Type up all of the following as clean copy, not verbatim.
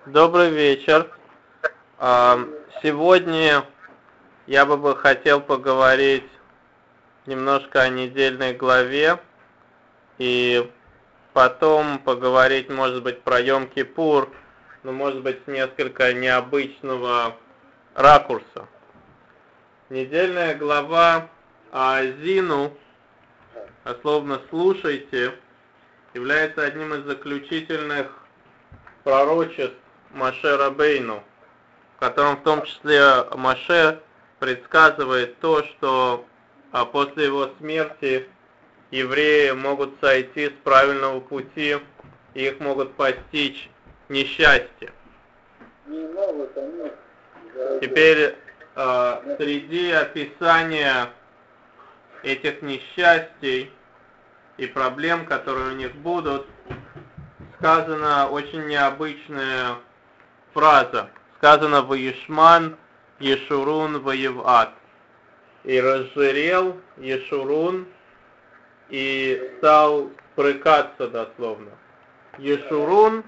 Добрый вечер. Сегодня я бы хотел поговорить немножко о недельной главе и потом поговорить, может быть, про Йом-Кипур, но, может быть, с несколько необычного ракурса. Недельная глава Аазину, дословно «слушайте», является одним из заключительных пророчеств Моше Рабейну, в котором в том числе Моше предсказывает то, что после его смерти евреи могут сойти с правильного пути, и их могут постичь несчастье. Теперь среди описания этих несчастий и проблем, которые у них будут, сказана очень необычная фраза. Сказано «Ваишман Ешурун Воеват». И разжирел Ешурун и стал спрыкаться дословно. Ешурун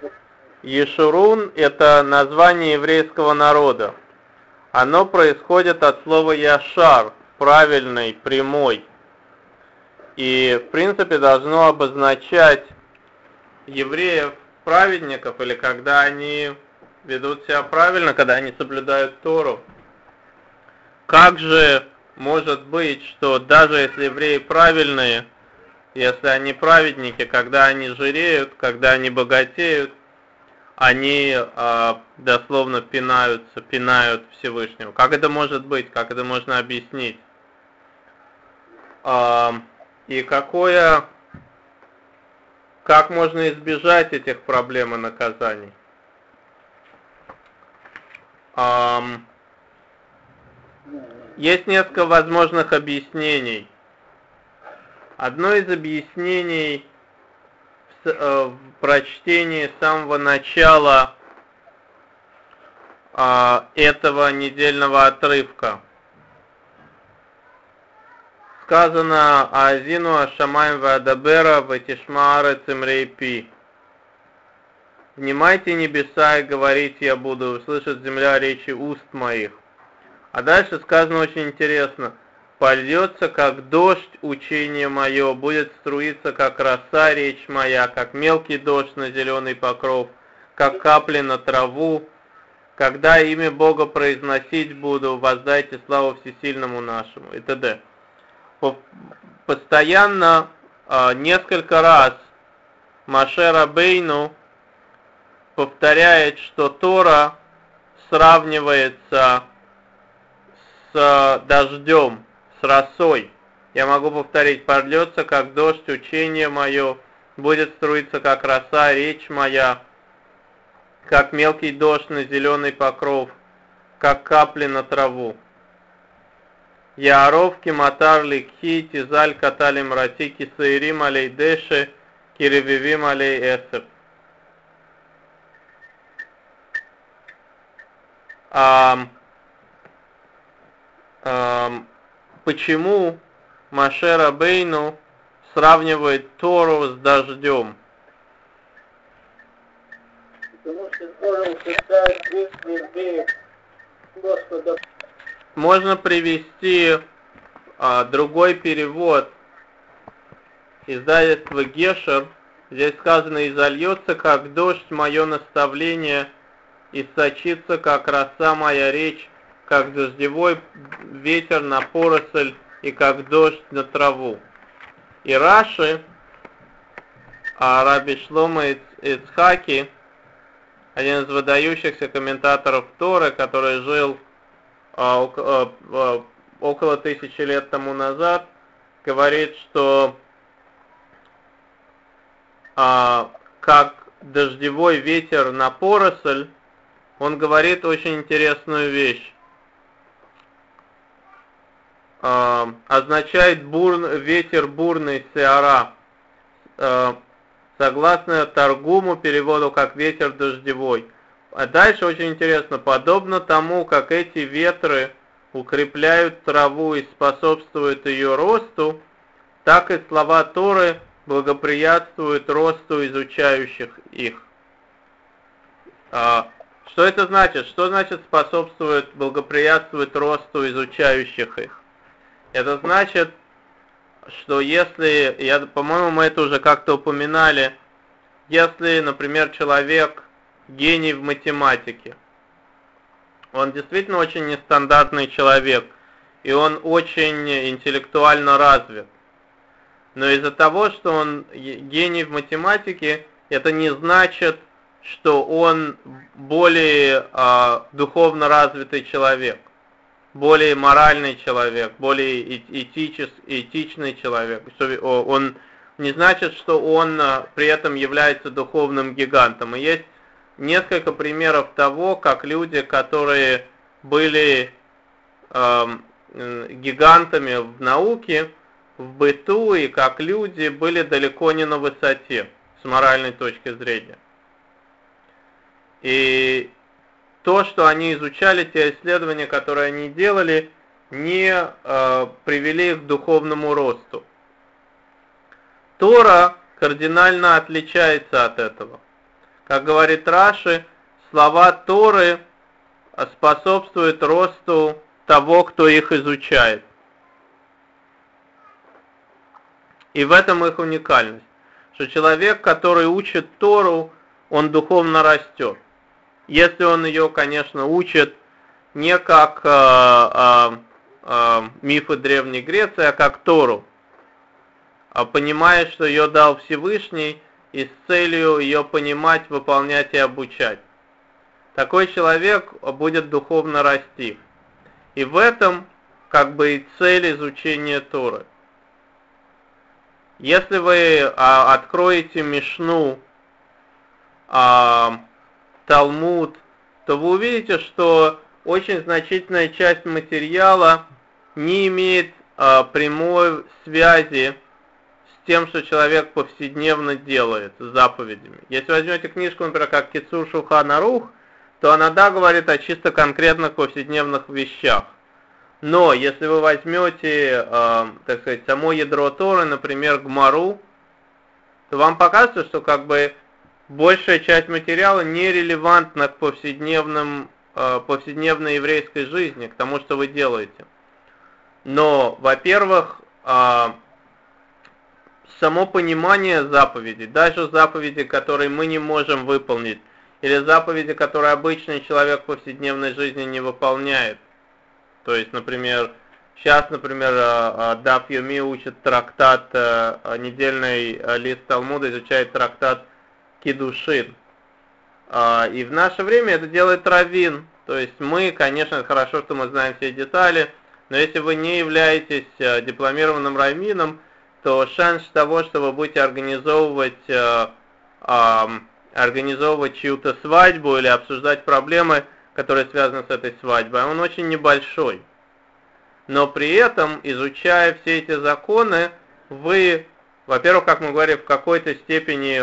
– это название еврейского народа. Оно происходит от слова «яшар» – правильный, прямой. И, в принципе, должно обозначать евреев, праведников, или когда они ведут себя правильно, когда они соблюдают Тору. Как же может быть, что даже если евреи правильные, если они праведники, когда они жиреют, когда они богатеют, они дословно пинают Всевышнего? Как это может быть? Как это можно объяснить? И как можно избежать этих проблем и наказаний? Есть несколько возможных объяснений. Одно из объяснений в прочтении с самого начала этого недельного отрывка. Сказано «Аазину ашамаим ваадабера ватишма арец имрей пи». «Внимайте небеса и говорите я буду, услышит земля речи уст моих». А дальше сказано очень интересно: «Польется, как дождь, учение мое, будет струиться, как роса, речь моя, как мелкий дождь на зеленый покров, как капли на траву. Когда имя Бога произносить буду, воздайте славу всесильному нашему» и т.д. Постоянно, несколько раз Моше Рабейну повторяет, что Тора сравнивается с дождем, с росой. Я могу повторить: «Польется, как дождь, учение мое, будет струиться, как роса, речь моя, как мелкий дождь на зеленый покров, как капли на траву». Яаров киматар ликхи тизаль каталим рати кисаирим алей деше киревивим алей эсеп. Почему Моше Рабейну сравнивает Тору с дождем? Потому что Тора утверждает действие Господа. Можно привести другой перевод издательства Гешер. Здесь сказано: «И зальется, как дождь, мое наставление, и сочится, как роса, моя речь, как дождевой ветер на поросль, и как дождь на траву». И Раши, Раби Шломо Ицхаки, один из выдающихся комментаторов Торы, который жил около 1000 лет тому назад, говорит, что как дождевой ветер на поросль, он говорит очень интересную вещь. Означает ветер бурный, сеара. Согласно Таргуму, переводу как ветер дождевой. А дальше очень интересно: подобно тому, как эти ветры укрепляют траву и способствуют ее росту, так и слова Торы благоприятствуют росту изучающих их. Что это значит? Что значит способствует, благоприятствует росту изучающих их? Это значит, что если, по-моему, мы это уже как-то упоминали, если, например, человек гений в математике, он действительно очень нестандартный человек, и он очень интеллектуально развит. Но из-за того, что он гений в математике, это не значит, что он более духовно развитый человек, более моральный человек, более этичный человек. Он не значит, что он при этом является духовным гигантом. И есть несколько примеров того, как люди, которые были гигантами в науке, в быту, и как люди были далеко не на высоте с моральной точки зрения. И то, что они изучали, те исследования, которые они делали, не привели их к духовному росту. Тора кардинально отличается от этого. Как говорит Раши, слова Торы способствуют росту того, кто их изучает. И в этом их уникальность, что человек, который учит Тору, он духовно растет. Если он ее, конечно, учит не как мифы Древней Греции, а как Тору, понимая, что ее дал Всевышний, и с целью ее понимать, выполнять и обучать. Такой человек будет духовно расти. И в этом как бы и цель изучения Торы. Если вы откроете Мишну, Талмуд, то вы увидите, что очень значительная часть материала не имеет прямой связи с тем, что человек повседневно делает, с заповедями. Если возьмете книжку, например, как Кицур Шулхан Арух, то она, да, говорит о чисто конкретных повседневных вещах. Но если вы возьмете, так сказать, само ядро Торы, например, Гмару, то вам покажется, что как бы большая часть материала нерелевантна к повседневной еврейской жизни, к тому, что вы делаете. Но, во-первых, само понимание заповедей, даже заповеди, которые мы не можем выполнить, или заповеди, которые обычный человек в повседневной жизни не выполняет. То есть, например, сейчас, Даф Йоми учит трактат, недельный лист Талмуда изучает трактат Кидушин. И в наше время это делает раввин. То есть мы, конечно, хорошо, что мы знаем все детали, но если вы не являетесь дипломированным раввином, то шанс того, что вы будете организовывать чью-то свадьбу или обсуждать проблемы, которые связаны с этой свадьбой, он очень небольшой. Но при этом, изучая все эти законы, вы, во-первых, как мы говорим, в какой-то степени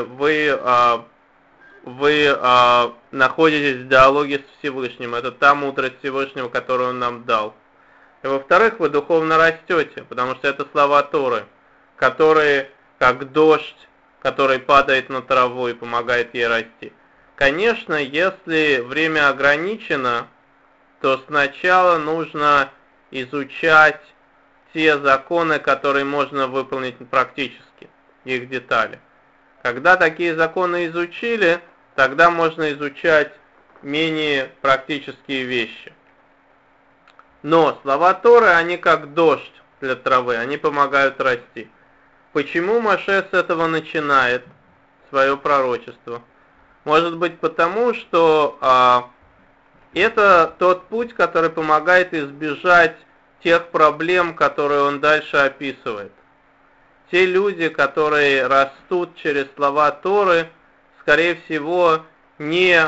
вы находитесь в диалоге с Всевышним. Это та мудрость Всевышнего, которую Он нам дал. И во-вторых, вы духовно растете, потому что это слова Торы, которые, как дождь, который падает на траву и помогает ей расти. Конечно, если время ограничено, то сначала нужно изучать те законы, которые можно выполнить практически, их детали. Когда такие законы изучили, тогда можно изучать менее практические вещи. Но слова Торы, они как дождь для травы, они помогают расти. Почему Моше с этого начинает свое пророчество? Может быть потому, что это тот путь, который помогает избежать тех проблем, которые он дальше описывает. Те люди, которые растут через слова Торы, скорее всего, не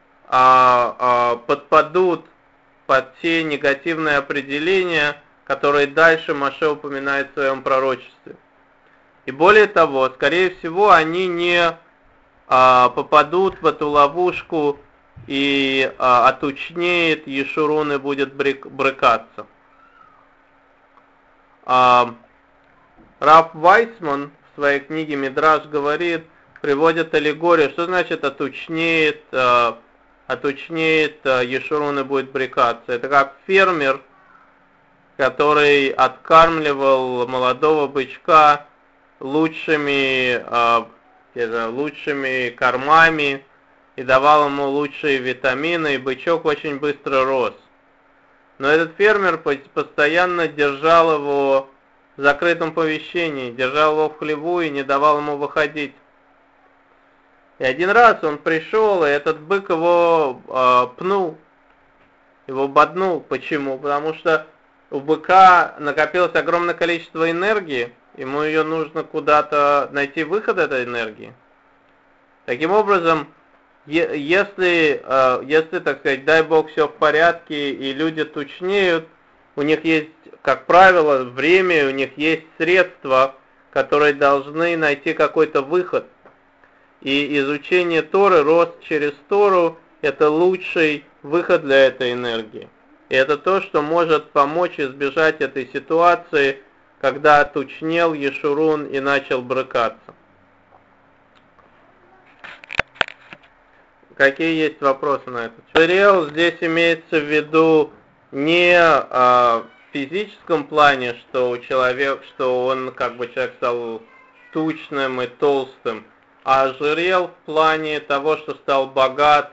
подпадут под те негативные определения, которые дальше Моше упоминает в своем пророчестве. И более того, скорее всего, они не попадут в эту ловушку и отучнеет Ешурун и будет брыкаться. Рав Вайсман в своей книге Мидраш говорит, приводит аллегорию, что значит отучнеет, отучнеет Ешурун и будет брекаться. Это как фермер, который откармливал молодого бычка лучшими кормами и давал ему лучшие витамины, и бычок очень быстро рос. Но этот фермер постоянно держал его в закрытом помещении, держал его в хлеву и не давал ему выходить. И один раз он пришел, и этот бык его пнул, его боднул. Почему? Потому что у быка накопилось огромное количество энергии, ему ее нужно куда-то найти выход этой энергии. Таким образом, если, так сказать, дай Бог, все в порядке, и люди тучнеют, у них есть, как правило, время, у них есть средства, которые должны найти какой-то выход. И изучение Торы, рост через Тору, это лучший выход для этой энергии. И это то, что может помочь избежать этой ситуации, когда тучнел Ешурун и начал брыкаться. Какие есть вопросы на это? Жирел здесь имеется в виду не в физическом плане, что он как бы человек стал тучным и толстым, а жирел в плане того, что стал богат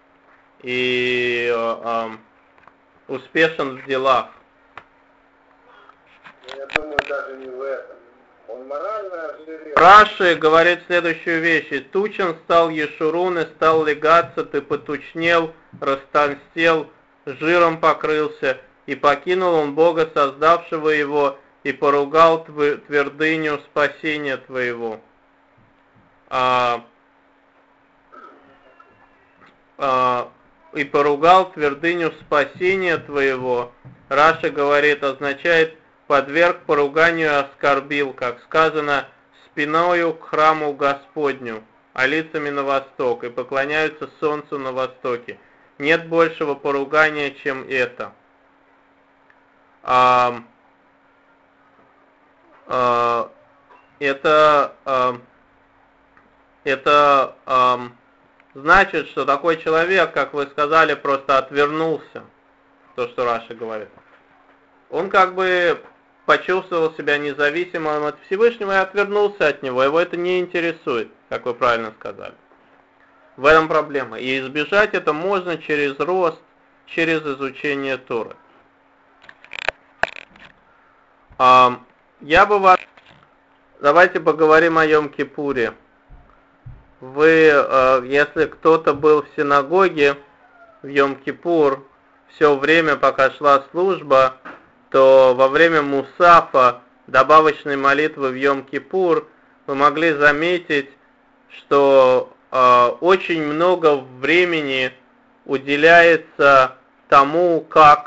и успешен в делах. Я думаю, даже не в этом. Он морально ожирел. Раши говорит следующую вещь. «И тучен стал Ешурун, и стал легаться, ты потучнел, растолстел, жиром покрылся, и покинул он Бога, создавшего его, и поругал твердыню спасения твоего». И поругал твердыню спасения твоего, Раши говорит, означает подверг поруганию и оскорбил, как сказано, спиною к храму Господню, а лицами на восток, и поклоняются солнцу на востоке. Нет большего поругания, чем это. Это значит, что такой человек, как вы сказали, просто отвернулся, то, что Раши говорит. Он как бы почувствовал себя независимым от Всевышнего и отвернулся от него. Его это не интересует, как вы правильно сказали. В этом проблема. И избежать это можно через рост, через изучение Торы. Давайте поговорим о Йом-Кипуре. Если кто-то был в синагоге в Йом-Кипур все время, пока шла служба, то во время Мусафа, добавочной молитвы в Йом-Кипур, вы могли заметить, что очень много времени уделяется тому,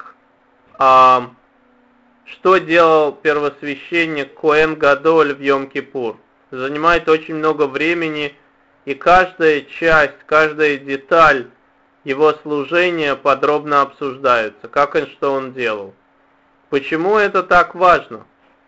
что делал первосвященник Коэн Гадоль в Йом-Кипур. Занимает очень много времени, и каждая часть, каждая деталь его служения подробно обсуждается, что он делал. Почему это так важно?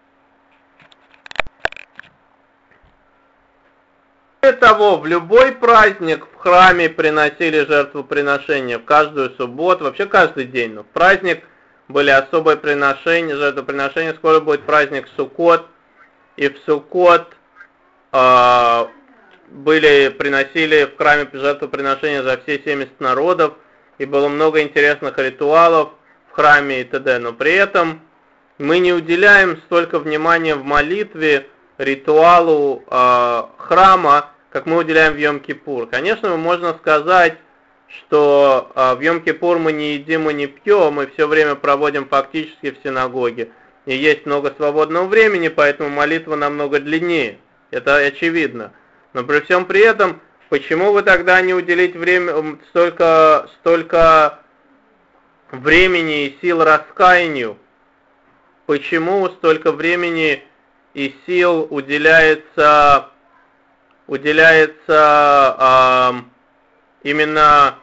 Кроме того, в любой праздник в храме приносили жертвоприношения, в каждую субботу, вообще каждый день, но в праздник были особые приношения, жертвоприношения. Скоро будет праздник Суккот, и в Суккот приносили в храме жертвоприношения за все 70 народов, и было много интересных ритуалов в храме и т.д. Но при этом мы не уделяем столько внимания в молитве ритуалу храма, как мы уделяем в Йом-Кипур. Конечно, можно сказать, что в Йом-Кипур мы не едим и не пьем, мы все время проводим фактически в синагоге. И есть много свободного времени, поэтому молитва намного длиннее. Это очевидно. Но при всем при этом, почему вы тогда не уделить столько времени и сил раскаянию? Почему столько времени и сил уделяется именно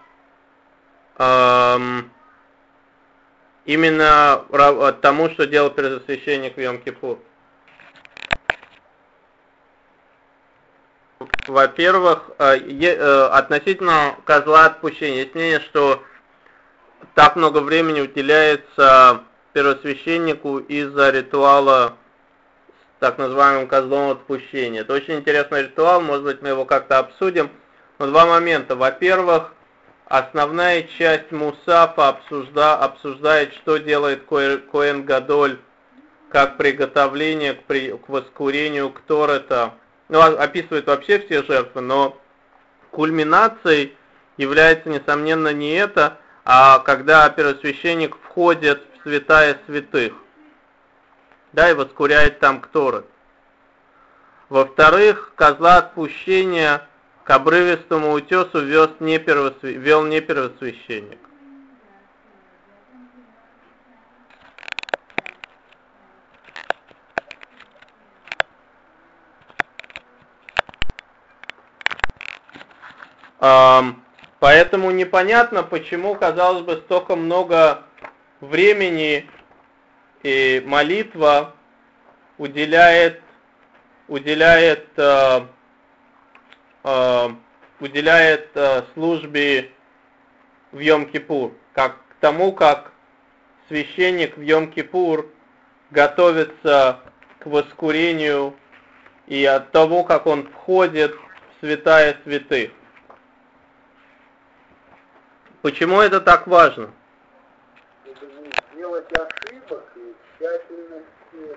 тому, что делал первосвященник в Йом-Кипур? Во-первых, относительно козла отпущения, есть мнение, что так много времени уделяется первосвященнику из-за ритуала с так называемым козлом отпущения. Это очень интересный ритуал, может быть, мы его как-то обсудим. Но два момента. Во-первых, основная часть Мусафа обсуждает, что делает Коэн Гадоль как приготовление к воскурению Кторета. Описывает вообще все жертвы, но кульминацией является, несомненно, не это, а когда первосвященник входит в святая святых, да, и воскуряет там Кторет. Во-вторых, козла отпущения к обрывистому утесу вел не первосвященник. Поэтому непонятно, почему, казалось бы, столько много времени и молитва уделяет службе в Йом-Кипур, как к тому, как священник в Йом-Кипур готовится к воскурению и от того, как он входит в святая святых. Почему это так важно? Делать ошибок и тщательности.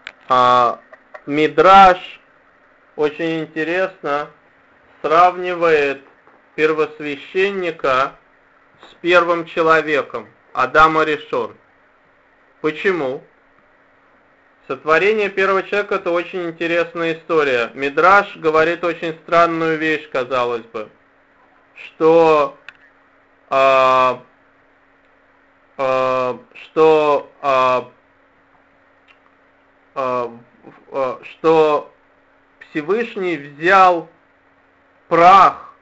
Мидраш очень интересно сравнивает первосвященника с первым человеком, Адама Ришон. Почему? Сотворение первого человека — это очень интересная история. Мидраш говорит очень странную вещь, казалось бы, что Всевышний взял прах,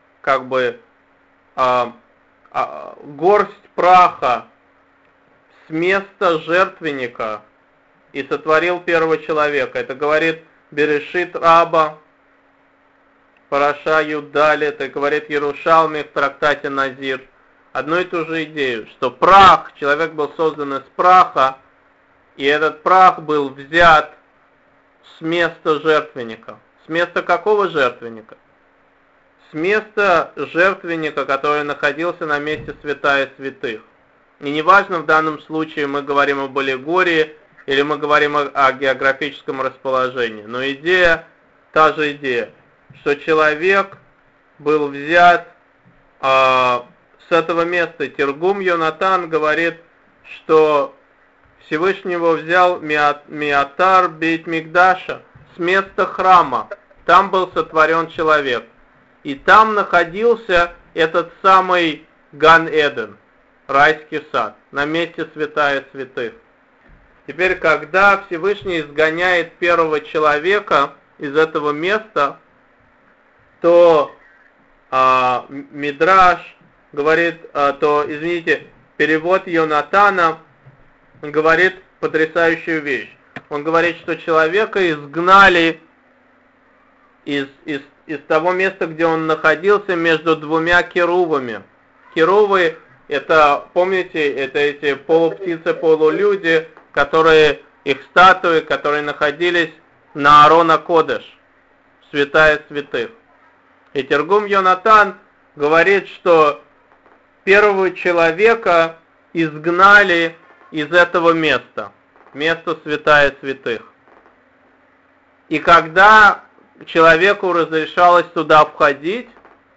горсть праха с места жертвенника и сотворил первого человека. Это говорит Берешит Раба, Параша Юдалет, это говорит Ярушалми в трактате Назир. Одну и ту же идею, что прах, человек был создан из праха, и этот прах был взят с места жертвенника. С места какого жертвенника? С места жертвенника, который находился на месте святая святых. И неважно, в данном случае мы говорим об аллегории или мы говорим о географическом расположении, но идея, та же идея, что человек был взят с этого места. Тергум Йонатан говорит, что Всевышнего взял Миатар Бейт Микдаша, с места храма. Там был сотворен человек. И там находился этот самый Ган-Эден, райский сад, на месте святая святых. Теперь, когда Всевышний изгоняет первого человека из этого места, то Мидраш говорит, перевод Йонатана говорит потрясающую вещь. Он говорит, что человека изгнали из того места, где он находился, между двумя керувами. Керувы, это, помните, это эти полуптицы, полулюди, их статуи, которые находились на Аарона Кодеш, святая святых. И Тергум Йонатан говорит, что первого человека изгнали из этого места, место святая святых. И когда человеку разрешалось туда входить,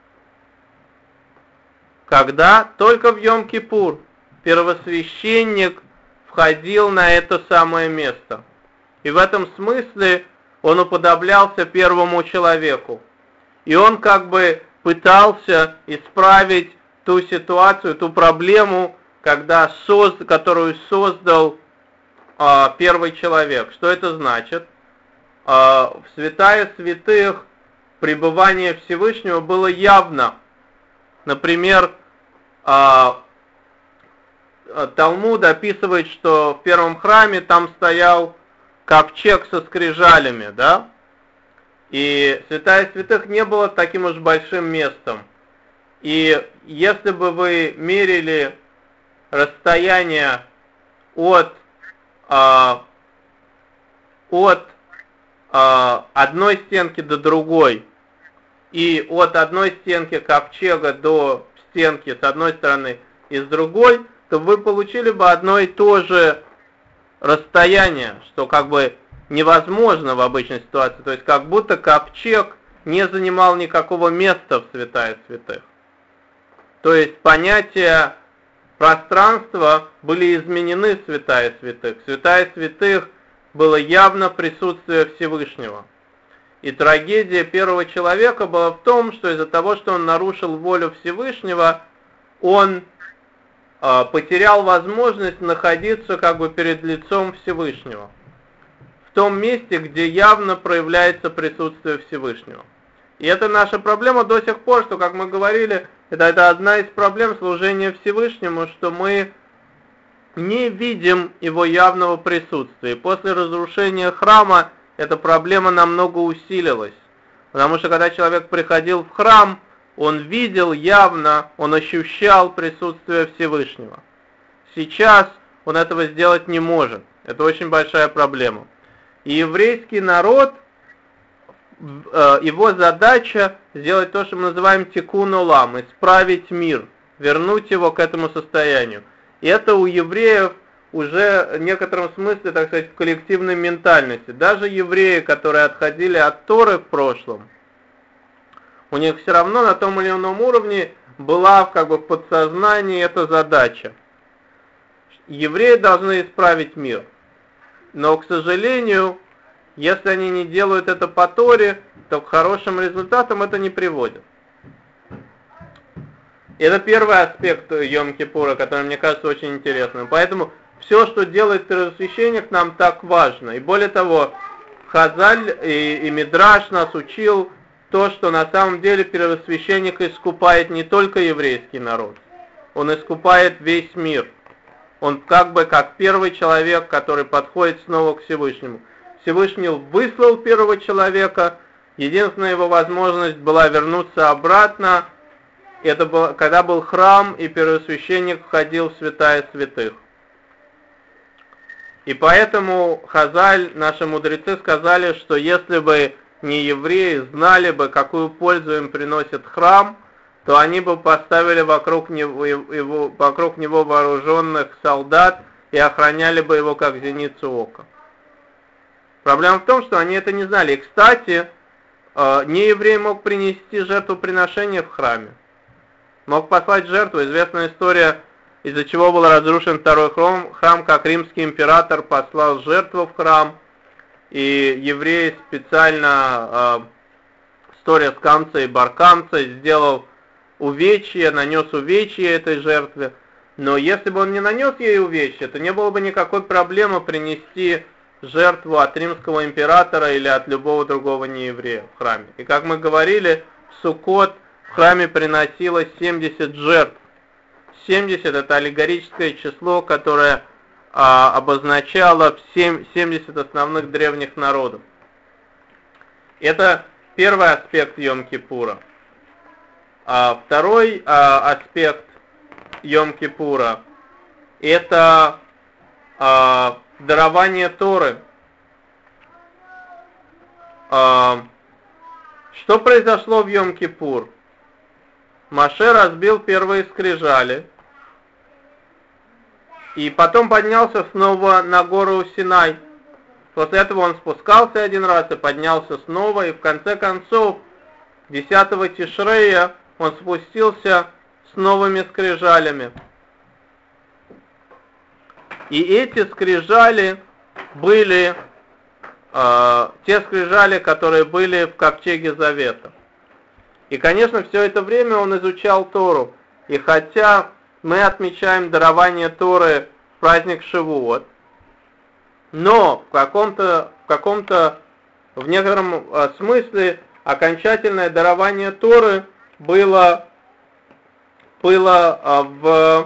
когда только в Йом-Кипур первосвященник входил на это самое место. И в этом смысле он уподоблялся первому человеку. И он пытался исправить ту ситуацию, ту проблему, которую создал первый человек. Что это значит? В святая святых пребывание Всевышнего было явно. Например, Талмуд описывает, что в первом храме там стоял ковчег со скрижалями, да? И святая святых не было таким уж большим местом. И если бы вы мерили расстояние от одной стенки до другой и от одной стенки ковчега до стенки с одной стороны и с другой, то вы получили бы одно и то же расстояние, что как бы невозможно в обычной ситуации. То есть как будто ковчег не занимал никакого места в святая святых. То есть понятия пространства были изменены в святая святых. В святая святых было явно присутствие Всевышнего. И трагедия первого человека была в том, что из-за того, что он нарушил волю Всевышнего, он потерял возможность находиться как бы перед лицом Всевышнего. В том месте, где явно проявляется присутствие Всевышнего. И это наша проблема до сих пор, что, как мы говорили, это одна из проблем служения Всевышнему, что мы не видим его явного присутствия. И после разрушения храма эта проблема намного усилилась. Потому что когда человек приходил в храм, он видел явно, он ощущал присутствие Всевышнего. Сейчас он этого сделать не может. Это очень большая проблема. И еврейский народ, его задача сделать то, что мы называем тикун олам, исправить мир, вернуть его к этому состоянию. И это у евреев уже в некотором смысле, так сказать, в коллективной ментальности. Даже евреи, которые отходили от Торы в прошлом, у них все равно на том или ином уровне была как бы в подсознании эта задача. Евреи должны исправить мир. Но, к сожалению, если они не делают это по Торе, то к хорошим результатам это не приводит. И это первый аспект Йом-Кипура, который мне кажется очень интересным. Поэтому все, что делает первосвященник, нам так важно. И более того, Хазаль и Мидраш нас учил то, что на самом деле первосвященник искупает не только еврейский народ, он искупает весь мир. Он как бы как первый человек, который подходит снова к Всевышнему. Всевышний выслал первого человека, единственная его возможность была вернуться обратно. Это было, когда был храм, и первосвященник входил в святая святых. И поэтому Хазаль, наши мудрецы, сказали, что если бы не евреи знали бы, какую пользу им приносит храм, то они бы поставили вокруг него вооруженных солдат и охраняли бы его как зеницу ока. Проблема в том, что они это не знали. И, кстати, нееврей мог принести жертвоприношение в храме. Мог послать жертву. Известная история, из-за чего был разрушен второй храм, как римский император послал жертву в храм, и евреи специально, история с Камца и Бар-Камца, сделал увечье, нанес увечье этой жертве. Но если бы он не нанес ей увечье, то не было бы никакой проблемы принести жертву от римского императора или от любого другого нееврея в храме. И как мы говорили, в Суккот в храме приносилось 70 жертв. 70 это аллегорическое число, которое обозначало 70 основных древних народов. Это первый аспект Йом-Кипура. Второй аспект Йом-Кипура это дарование Торы. Что произошло в Йом-Кипур? Моше разбил первые скрижали, и потом поднялся снова на гору Синай. После этого он спускался один раз и поднялся снова, и в конце концов 10-го Тишрея он спустился с новыми скрижалями. И эти скрижали были те скрижали, которые были в ковчеге Завета. И, конечно, все это время он изучал Тору. И хотя мы отмечаем дарование Торы в праздник Шивуот, но в некотором смысле окончательное дарование Торы было в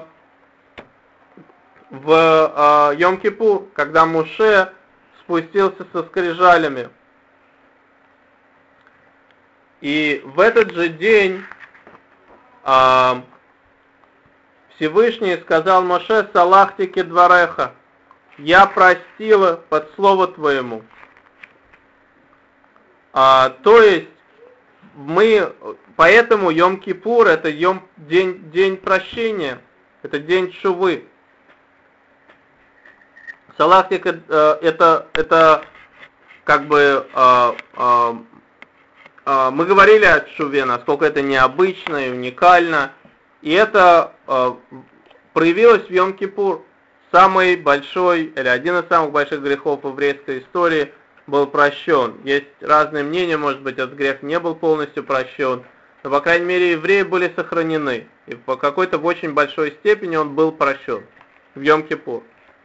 Йом-Кипур, когда Моше спустился со скрижалями. И в этот же день Всевышний сказал Моше: «Салахти кедвареха», я простила под слово твоему. То есть поэтому Йом-Кипур это день прощения, это день шувы. Салахти это как бы мы говорили о шуве, насколько это необычно и уникально, и это проявилось в Йом-Кипур. Самый большой, или один из самых больших грехов в еврейской истории был прощен. Есть разные мнения, может быть, этот грех не был полностью прощен, но, по крайней мере, евреи были сохранены, и по какой-то в очень большой степени он был прощен в Йом-Кипур.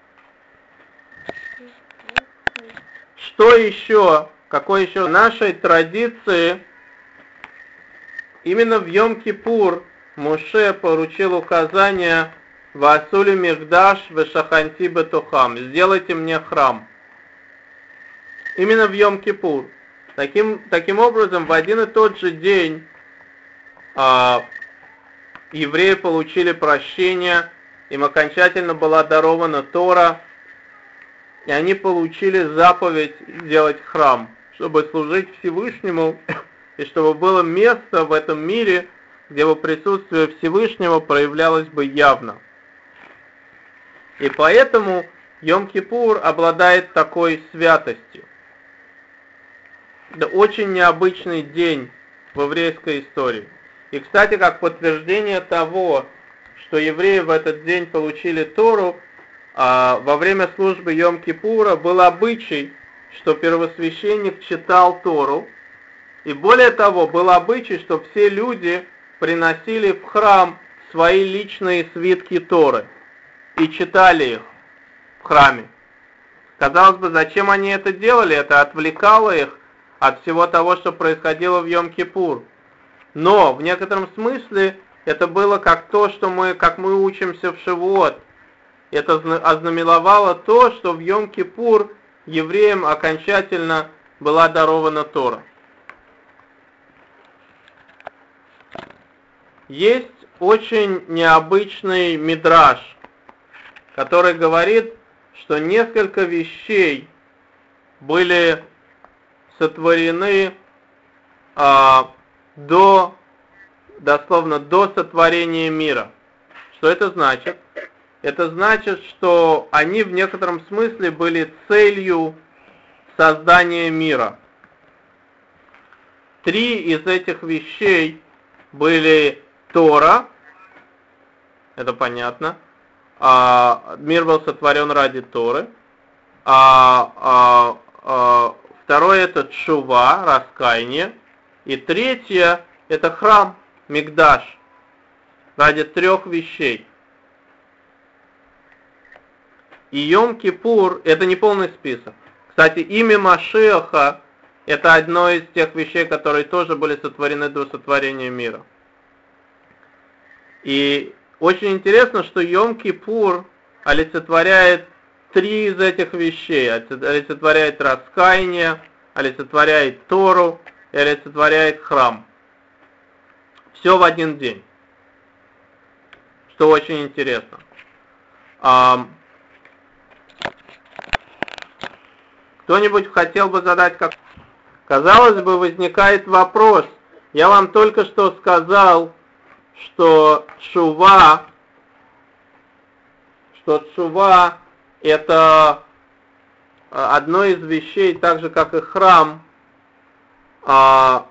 Что еще? Какой еще нашей традиции? Именно в Йом-Кипур Моше поручил указание «Ваасули мигдаш вешаханти бетухам» — «Сделайте мне храм». Именно в Йом-Кипур. Таким образом, в один и тот же день евреи получили прощение, им окончательно была дарована Тора, и они получили заповедь сделать храм, чтобы служить Всевышнему, и чтобы было место в этом мире, где бы присутствие Всевышнего проявлялось бы явно. И поэтому Йом-Кипур обладает такой святостью. Это очень необычный день в еврейской истории. И, кстати, как подтверждение того, что евреи в этот день получили Тору, во время службы Йом-Кипура был обычай, что первосвященник читал Тору, и более того, был обычай, что все люди приносили в храм свои личные свитки Торы и читали их в храме. Казалось бы, зачем они это делали? Это отвлекало их от всего того, что происходило в Йом-Кипур. Но в некотором смысле это было как мы учимся в Шивуот. Это ознаменовало то, что в Йом-Кипур евреям окончательно была дарована Тора. Есть очень необычный мидраш, который говорит, что несколько вещей были сотворены дословно до сотворения мира. Что это значит? Это значит, что они в некотором смысле были целью создания мира. 3 из этих вещей были Тора, это понятно, мир был сотворен ради Торы. Второе это тшува, раскаяние. И третье это храм, микдаш, ради 3 вещей. И Йом-Кипур это не полный список. Кстати, имя Машиаха это одно из тех вещей, которые тоже были сотворены до сотворения мира. И очень интересно, что Йом-Кипур олицетворяет 3 из этих вещей. Олицетворяет раскаяние, олицетворяет Тору и олицетворяет храм. Все в один день. Что очень интересно. Кто-нибудь хотел бы задать как... Казалось бы, возникает вопрос. Я вам только что сказал, что тшува это одно из вещей, так же как и храм. Это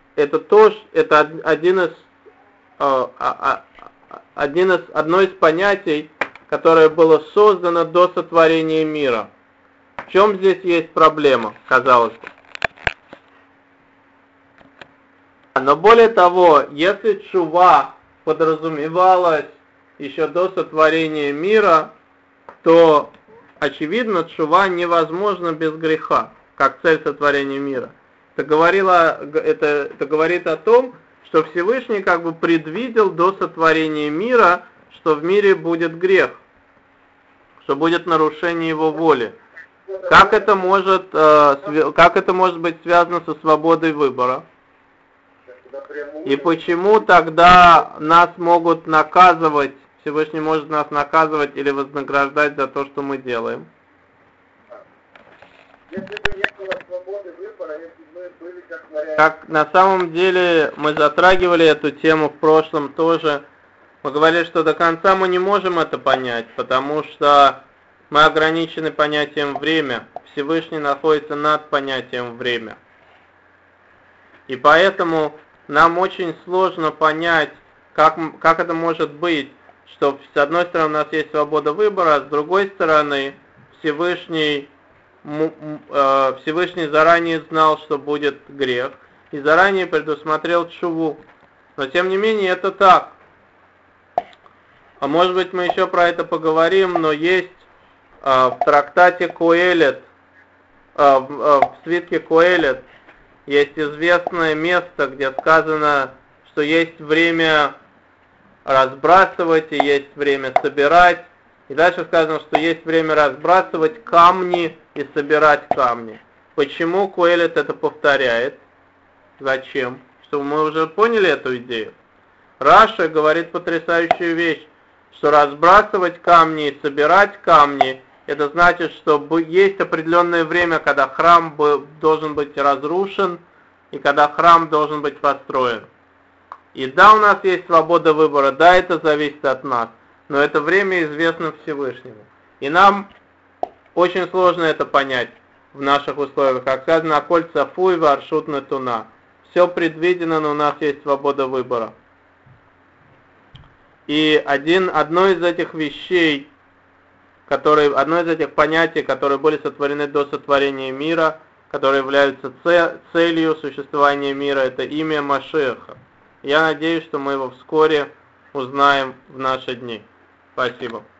одно из понятий, которое было создано до сотворения мира. В чем здесь есть проблема, казалось бы? Но более того, если тшува подразумевалась еще до сотворения мира, то, очевидно, тшува невозможна без греха, как цель сотворения мира. Это говорит о том, что Всевышний как бы предвидел до сотворения мира, что в мире будет грех, что будет нарушение его воли. Как это может быть связано со свободой выбора? напрямую. И почему тогда нас могут наказывать, Всевышний может нас наказывать или вознаграждать за то, что мы делаем? Если бы не было свободы выбора, если бы мы были как вариант. Как на самом деле мы затрагивали эту тему в прошлом тоже. Мы говорили, что до конца мы не можем это понять, потому что мы ограничены понятием время. Всевышний находится над понятием время. И поэтому нам очень сложно понять, как это может быть, что с одной стороны у нас есть свобода выбора, а с другой стороны Всевышний заранее знал, что будет грех, и заранее предусмотрел тшуву. Но тем не менее это так. А может быть мы еще про это поговорим, но есть в трактате Коэлет, в свитке Коэлет, есть известное место, где сказано, что есть время разбрасывать и есть время собирать. И дальше сказано, что есть время разбрасывать камни и собирать камни. Почему Коэлет это повторяет? Зачем? Чтобы мы уже поняли эту идею. Раша говорит потрясающую вещь, что разбрасывать камни и собирать камни, это значит, что есть определенное время, когда храм должен быть разрушен и когда храм должен быть построен. И да, у нас есть свобода выбора, да, это зависит от нас, но это время известно Всевышнему. И нам очень сложно это понять в наших условиях. Как сказано, «Аколь цафуй варшут натуна». Все предвидено, но у нас есть свобода выбора. И одно из этих вещей, одно из этих понятий, которые были сотворены до сотворения мира, которые являются целью существования мира, это имя Машиаха. Я надеюсь, что мы его вскоре узнаем в наши дни. Спасибо.